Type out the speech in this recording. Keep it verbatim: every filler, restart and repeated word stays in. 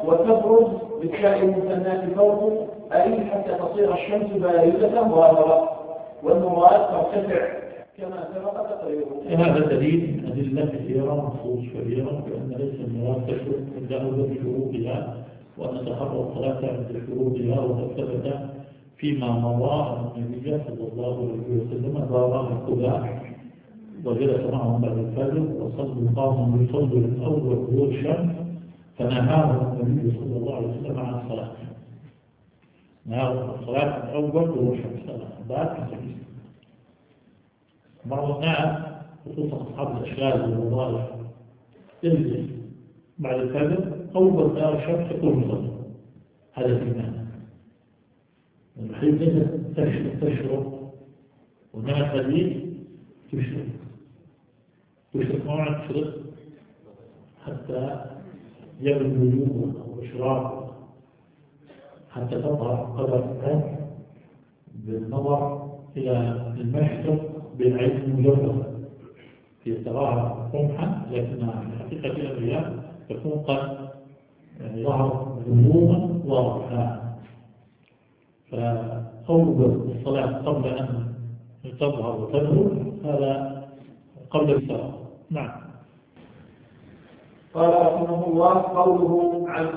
وتبرز بالتاء المثناة فوق أي حتى تصير الشمس باردة ظاهرة، والمراد ترتفع كما سبق تقريره. هذا دليل أدلة كثيرة نصوص كبيرة بأن ليس المراد تشرب الذهب بشروطها وأن تحرر الصلاة عند شروطها، وقد ثبت فيما مضى أن النبي صلى الله عليه وسلم زار القباء وجلس معهم بعد الفجر وصلوا قاموا يصلوا الأول ظهور الشمس فنهاهم النبي صلى الله عليه وسلم عن الصلاة. نهاهم الصلاة الأول ظهور الشمس بعد الصلاة. بعض الناس خصوصا أصحاب الأشغال والوظائف يجلس بعد الفجر أول ما الشمس يقوم يصلي. هذا في الناس الحين ليست تشرب والناس هذه تشرب تشرب موعد تشرب حتى يبدو النجوم والإشراق حتى تظهر قدر العمر بالنظر إلى المشرق بالعين المجردة في تراها قمحا، لكنها في حقيقة الأيام تكون قد ظهر نجوما واضحة. فأول الصلاة قبل أن تظهر وتظهر هذا قبل الصلاة. نعم. قال رحمه الله قوله عن